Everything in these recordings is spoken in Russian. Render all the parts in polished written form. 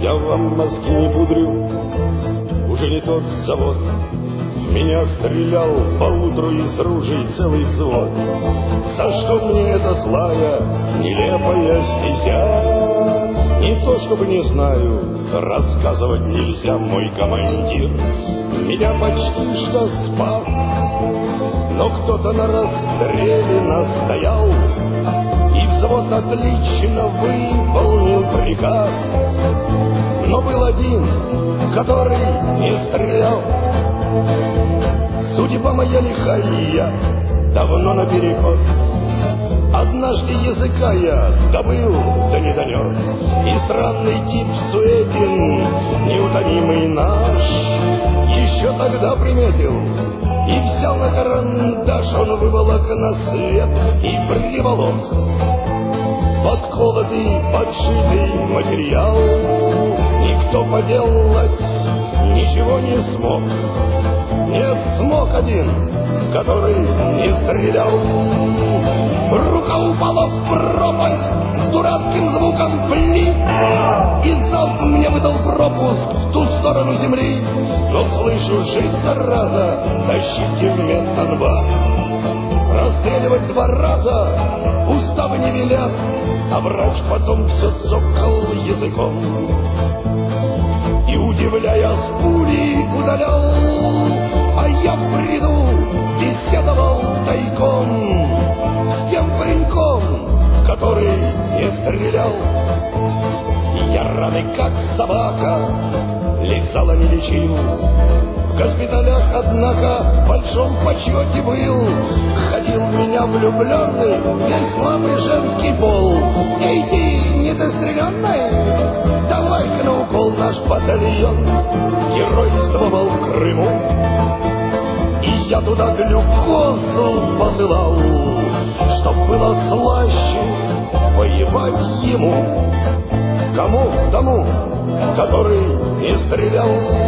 Я вам мозги не пудрю, уже не тот завод. Меня стрелял поутру из ружей целый взвод. За что мне эта злая, нелепая стезя? Не то, чтобы не знаю, рассказывать нельзя, мой командир меня почти что спас, но кто-то на расстреле настоял, и взвод отлично выполнил приказ. Но был один, который не стрелял. Судьба моя лихая, давно наперекос. Однажды языка я добыл, да не донес, и странный тип суетен, неутомимый наш, еще тогда приметил и взял на карандаш. Он выволок на свет и приволок подколотый, подшитый материал. Никто поделать ничего не смог. Нет, смог один, который не стрелял. Рука упала в пропасть с дурацким звуком блин, и залп мне выдал пропуск в ту сторону земли. Но слышу, жить зараза, тащите вместо два. Расстреливать два раза уставы не велят, а врач потом все цокал языком и, удивляясь, пули удалял. А я в бреду беседовал тайком с тем пареньком, который не стрелял. И я раны, как собака, лицала не лечил. В госпиталях, однако, в большом почете был. Ходил в меня влюбленный весь слабый женский пол. Эй, ты недостреленный, давай-ка на укол наш батальон геройствовал в Крыму. И я туда глюкозу посылал, чтоб было слаще воевать ему. Кому? Тому, который не стрелял.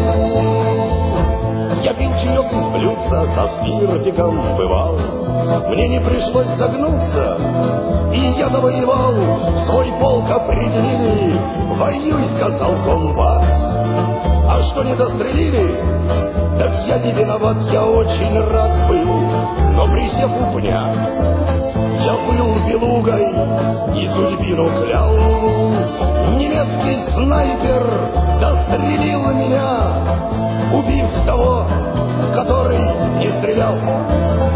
Я пил чаек из блюдца, со спиртиком бывал. Мне не пришлось загнуться, и я довоевал. Свой полк определили, воюй, сказал комбат. А что не дострелили? Так я не виноват, я очень рад был. Но присев у пня, я был белугой и судьбину клял. Немецкий снайпер дострелил меня, убив того, который не стрелял.